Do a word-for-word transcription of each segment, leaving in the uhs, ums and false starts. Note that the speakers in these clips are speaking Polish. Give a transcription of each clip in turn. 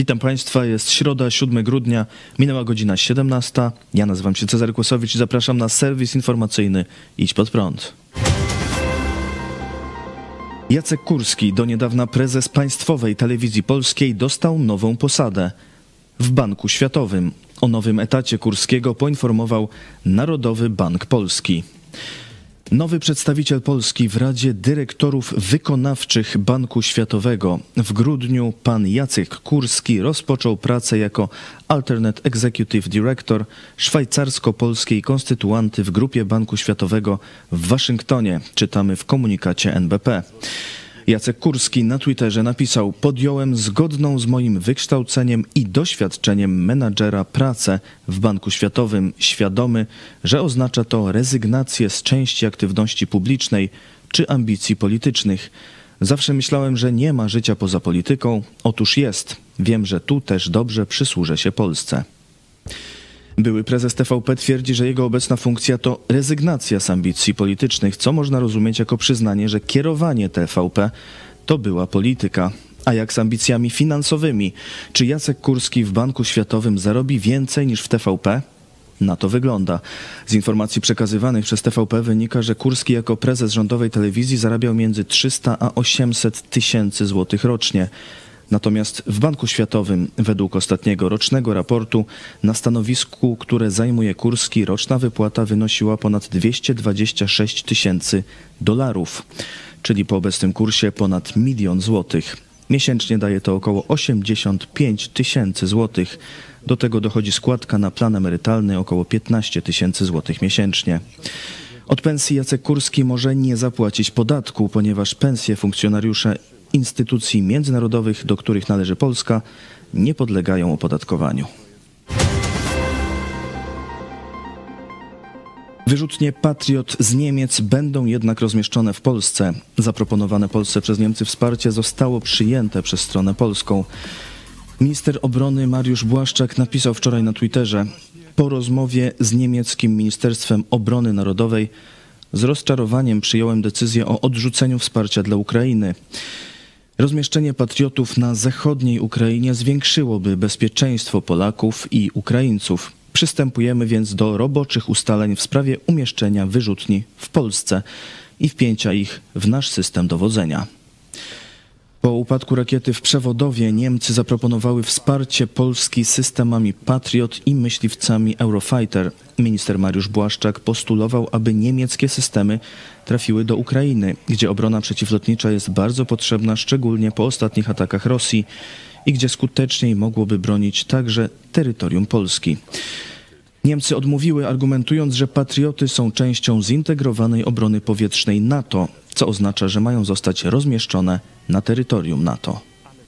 Witam Państwa, jest środa, siódmego grudnia, minęła godzina siedemnasta. Ja nazywam się Cezary Kłosowicz i zapraszam na serwis informacyjny Idź Pod Prąd. Jacek Kurski, do niedawna prezes Państwowej Telewizji Polskiej, dostał nową posadę w Banku Światowym. O nowym etacie Kurskiego poinformował Narodowy Bank Polski. Nowy przedstawiciel Polski w Radzie Dyrektorów Wykonawczych Banku Światowego. W grudniu pan Jacek Kurski rozpoczął pracę jako Alternate Executive Director szwajcarsko-polskiej konstytuanty w Grupie Banku Światowego w Waszyngtonie, czytamy w komunikacie N B P. Jacek Kurski na Twitterze napisał: podjąłem zgodną z moim wykształceniem i doświadczeniem menadżera pracę w Banku Światowym, świadomy, że oznacza to rezygnację z części aktywności publicznej czy ambicji politycznych. Zawsze myślałem, że nie ma życia poza polityką. Otóż jest. Wiem, że tu też dobrze przysłużę się Polsce. Były prezes T V P twierdzi, że jego obecna funkcja to rezygnacja z ambicji politycznych, co można rozumieć jako przyznanie, że kierowanie T V P to była polityka. A jak z ambicjami finansowymi? Czy Jacek Kurski w Banku Światowym zarobi więcej niż w T V P? Na to wygląda. Z informacji przekazywanych przez T V P wynika, że Kurski jako prezes rządowej telewizji zarabiał między trzysta a osiemset tysięcy złotych rocznie. Natomiast w Banku Światowym, według ostatniego rocznego raportu, na stanowisku, które zajmuje Kurski, roczna wypłata wynosiła ponad dwieście dwadzieścia sześć tysięcy dolarów, czyli po obecnym kursie ponad milion złotych. Miesięcznie daje to około osiemdziesiąt pięć tysięcy złotych. Do tego dochodzi składka na plan emerytalny około piętnaście tysięcy złotych miesięcznie. Od pensji Jacek Kurski może nie zapłacić podatku, ponieważ pensje funkcjonariusze instytucji międzynarodowych, do których należy Polska, nie podlegają opodatkowaniu. Wyrzutnie Patriot z Niemiec będą jednak rozmieszczone w Polsce. Zaproponowane Polsce przez Niemcy wsparcie zostało przyjęte przez stronę polską. Minister obrony Mariusz Błaszczak napisał wczoraj na Twitterze: po rozmowie z niemieckim Ministerstwem Obrony Narodowej z rozczarowaniem przyjąłem decyzję o odrzuceniu wsparcia dla Ukrainy. Rozmieszczenie patriotów na zachodniej Ukrainie zwiększyłoby bezpieczeństwo Polaków i Ukraińców. Przystępujemy więc do roboczych ustaleń w sprawie umieszczenia wyrzutni w Polsce i wpięcia ich w nasz system dowodzenia. Po upadku rakiety w Przewodowie Niemcy zaproponowały wsparcie Polski systemami Patriot i myśliwcami Eurofighter. Minister Mariusz Błaszczak postulował, aby niemieckie systemy trafiły do Ukrainy, gdzie obrona przeciwlotnicza jest bardzo potrzebna, szczególnie po ostatnich atakach Rosji i gdzie skuteczniej mogłoby bronić także terytorium Polski. Niemcy odmówiły, argumentując, że patrioty są częścią zintegrowanej obrony powietrznej NATO, co oznacza, że mają zostać rozmieszczone na terytorium NATO.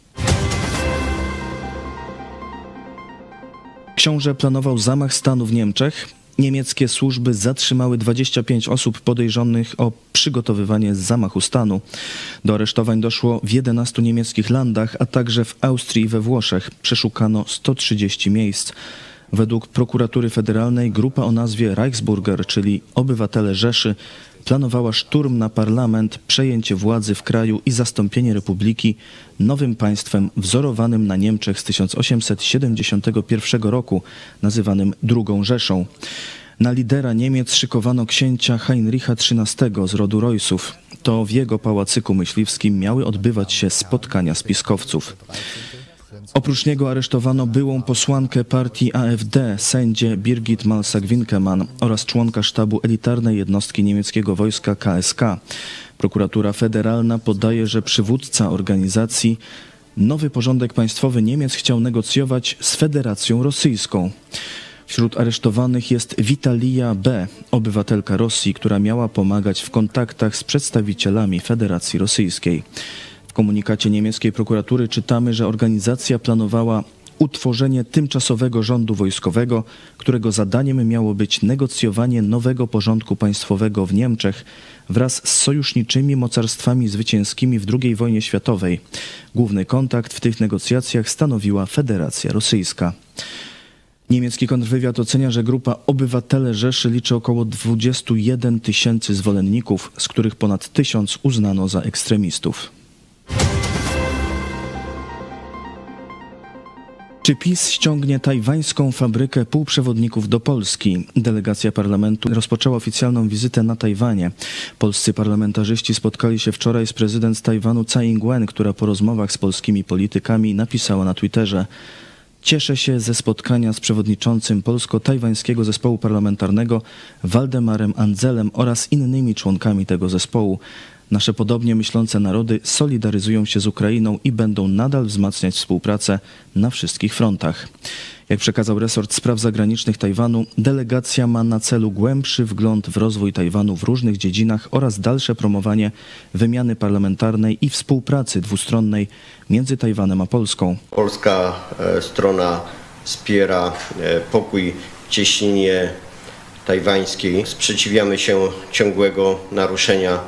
Książę planował zamach stanu w Niemczech. Niemieckie służby zatrzymały dwadzieścia pięć osób podejrzanych o przygotowywanie zamachu stanu. Do aresztowań doszło w jedenastu niemieckich landach, a także w Austrii i we Włoszech. Przeszukano sto trzydzieści miejsc. Według prokuratury federalnej grupa o nazwie Reichsbürger, czyli Obywatele Rzeszy, planowała szturm na parlament, przejęcie władzy w kraju i zastąpienie republiki nowym państwem wzorowanym na Niemczech z tysiąc osiemset siedemdziesiątego pierwszego roku, nazywanym Drugą Rzeszą. Na lidera Niemiec szykowano księcia Heinricha trzynastego z rodu Reussów. To w jego pałacyku myśliwskim miały odbywać się spotkania spiskowców. Oprócz niego aresztowano byłą posłankę partii A F D, sędzię Birgit Malsack-Winkemann oraz członka sztabu elitarnej jednostki niemieckiego wojska K S K. Prokuratura Federalna podaje, że przywódca organizacji Nowy Porządek Państwowy Niemiec chciał negocjować z Federacją Rosyjską. Wśród aresztowanych jest Witalia B., obywatelka Rosji, która miała pomagać w kontaktach z przedstawicielami Federacji Rosyjskiej. W komunikacie niemieckiej prokuratury czytamy, że organizacja planowała utworzenie tymczasowego rządu wojskowego, którego zadaniem miało być negocjowanie nowego porządku państwowego w Niemczech wraz z sojuszniczymi mocarstwami zwycięskimi w drugiej wojnie światowej. Główny kontakt w tych negocjacjach stanowiła Federacja Rosyjska. Niemiecki kontrwywiad ocenia, że grupa Obywatele Rzeszy liczy około dwadzieścia jeden tysięcy zwolenników, z których ponad tysiąc uznano za ekstremistów. Czy PiS ściągnie tajwańską fabrykę półprzewodników do Polski? Delegacja parlamentu rozpoczęła oficjalną wizytę na Tajwanie. Polscy parlamentarzyści spotkali się wczoraj z prezydent Tajwanu Tsai Ing-wen, która po rozmowach z polskimi politykami napisała na Twitterze: Cieszę się ze spotkania z przewodniczącym polsko-tajwańskiego zespołu parlamentarnego Waldemarem Andzelem oraz innymi członkami tego zespołu. Nasze podobnie myślące narody solidaryzują się z Ukrainą i będą nadal wzmacniać współpracę na wszystkich frontach. Jak przekazał resort spraw zagranicznych Tajwanu, delegacja ma na celu głębszy wgląd w rozwój Tajwanu w różnych dziedzinach oraz dalsze promowanie wymiany parlamentarnej i współpracy dwustronnej między Tajwanem a Polską. Polska strona wspiera pokój w cieśninie tajwańskiej. Sprzeciwiamy się ciągłego naruszenia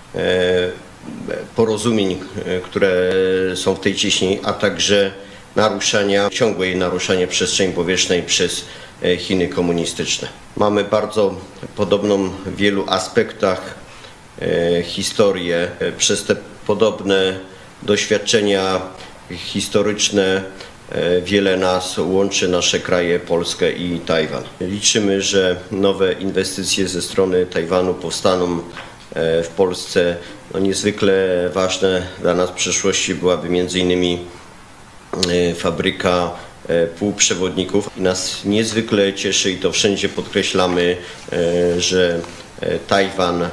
porozumień, które są w tej cieśni, a także naruszania, ciągłe naruszanie przestrzeni powietrznej przez Chiny komunistyczne. Mamy bardzo podobną w wielu aspektach historię. Przez te podobne doświadczenia historyczne wiele nas łączy, nasze kraje, Polskę i Tajwan. Liczymy, że nowe inwestycje ze strony Tajwanu powstaną w Polsce. No, niezwykle ważne dla nas w przyszłości byłaby między innymi fabryka półprzewodników. I nas niezwykle cieszy i to wszędzie podkreślamy, że Tajwan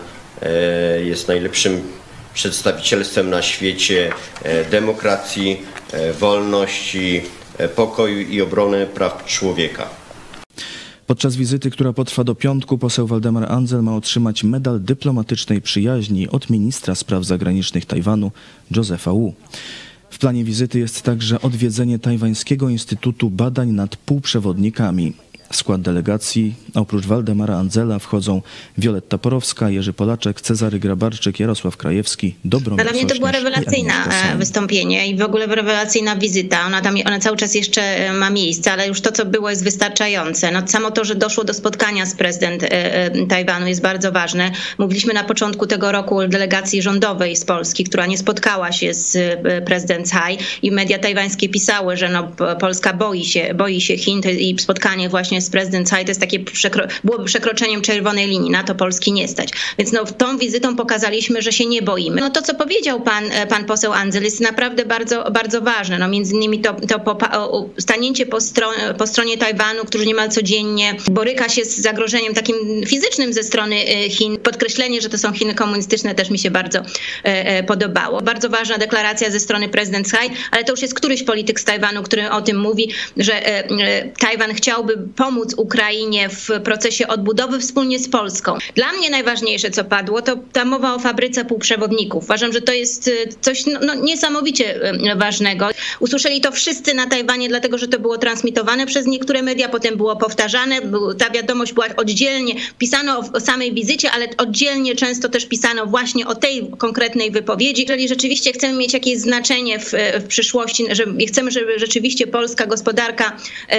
jest najlepszym przedstawicielstwem na świecie demokracji, wolności, pokoju i obrony praw człowieka. Podczas wizyty, która potrwa do piątku, poseł Waldemar Andzel ma otrzymać medal dyplomatycznej przyjaźni od ministra spraw zagranicznych Tajwanu, Josepha Wu. W planie wizyty jest także odwiedzenie Tajwańskiego Instytutu Badań nad Półprzewodnikami. W skład delegacji oprócz Waldemara Andzela wchodzą Wioletta Porowska, Jerzy Polaczek, Cezary Grabarczyk, Jarosław Krajewski, Dobromir Dla mnie to była rewelacyjna wystąpienie i w ogóle rewelacyjna wizyta. Ona tam, ona cały czas jeszcze ma miejsce, ale już to, co było, jest wystarczające. No, samo to, że doszło do spotkania z prezydent Tajwanu, jest bardzo ważne. Mówiliśmy na początku tego roku o delegacji rządowej z Polski, która nie spotkała się z prezydent Tsai i media tajwańskie pisały, że no, Polska boi się, boi się Chin i spotkanie właśnie z prezydent Tsai to jest takie przekro, byłoby przekroczeniem czerwonej linii, na to Polski nie stać. Więc no, tą wizytą pokazaliśmy, że się nie boimy. No to, co powiedział pan, pan poseł Andzel, jest naprawdę bardzo, bardzo ważne. No, między innymi to, to po, stanięcie po, stron, po stronie Tajwanu, który niemal codziennie boryka się z zagrożeniem takim fizycznym ze strony Chin. Podkreślenie, że to są Chiny komunistyczne, też mi się bardzo e, podobało. Bardzo ważna deklaracja ze strony prezydent Tsai, ale to już jest któryś polityk z Tajwanu, który o tym mówi, że e, e, Tajwan chciałby pomóc Ukrainie w procesie odbudowy wspólnie z Polską. Dla mnie najważniejsze, co padło, to ta mowa o fabryce półprzewodników. Uważam, że to jest coś no, no, niesamowicie ważnego. Usłyszeli to wszyscy na Tajwanie, dlatego że to było transmitowane przez niektóre media, potem było powtarzane. Ta wiadomość była oddzielnie, pisano o, o samej wizycie, ale oddzielnie często też pisano właśnie o tej konkretnej wypowiedzi. Jeżeli rzeczywiście chcemy mieć jakieś znaczenie w, w przyszłości, że chcemy, żeby rzeczywiście polska gospodarka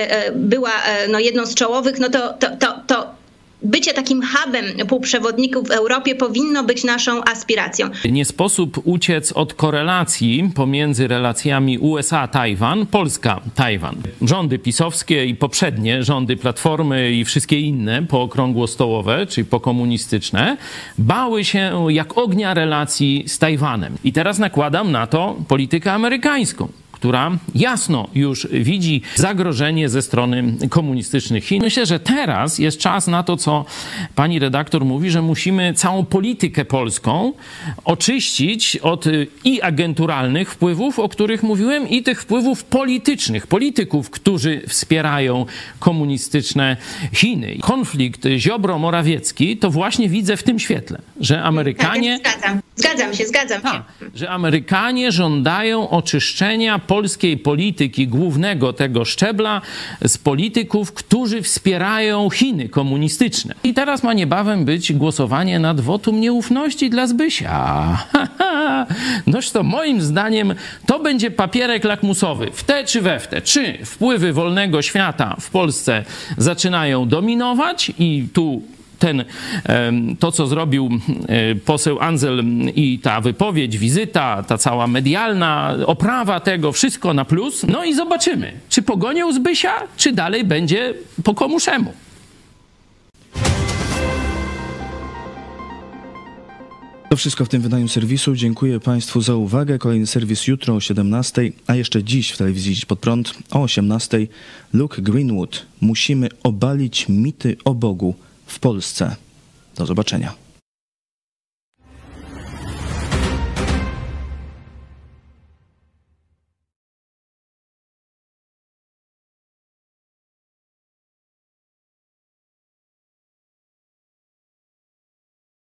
była no, jedną z czołowych, no to, to, to, to bycie takim hubem półprzewodników w Europie powinno być naszą aspiracją. Nie sposób uciec od korelacji pomiędzy relacjami U S A-Tajwan, Polska-Tajwan. Rządy pisowskie i poprzednie rządy Platformy i wszystkie inne pookrągłostołowe, czyli pokomunistyczne, bały się jak ognia relacji z Tajwanem. I teraz nakładam na to politykę amerykańską, która jasno już widzi zagrożenie ze strony komunistycznych Chin. Myślę, że teraz jest czas na to, co pani redaktor mówi, że musimy całą politykę polską oczyścić od i agenturalnych wpływów, o których mówiłem, i tych wpływów politycznych, polityków, którzy wspierają komunistyczne Chiny. Konflikt Ziobro-Morawiecki to właśnie widzę w tym świetle, że Amerykanie... Tak, zgadzam. Zgadzam się, zgadzam się. A, że Amerykanie żądają oczyszczenia polskiej polityki, głównego tego szczebla, z polityków, którzy wspierają Chiny komunistyczne. I teraz ma niebawem być głosowanie nad wotum nieufności dla Zbysia. Noż to moim zdaniem to będzie papierek lakmusowy w te czy we w te. Czy wpływy wolnego świata w Polsce zaczynają dominować i tu ten, to, co zrobił poseł Andzel i ta wypowiedź, wizyta, ta cała medialna oprawa tego, wszystko na plus. No i zobaczymy, czy pogonią Zbysia, czy dalej będzie po komuszemu. To wszystko w tym wydaniu serwisu. Dziękuję Państwu za uwagę. Kolejny serwis jutro o siedemnastej, a jeszcze dziś w telewizji Idź Pod Prąd o osiemnastej. Luke Greenwood. Musimy obalić mity o Bogu w Polsce. Do zobaczenia.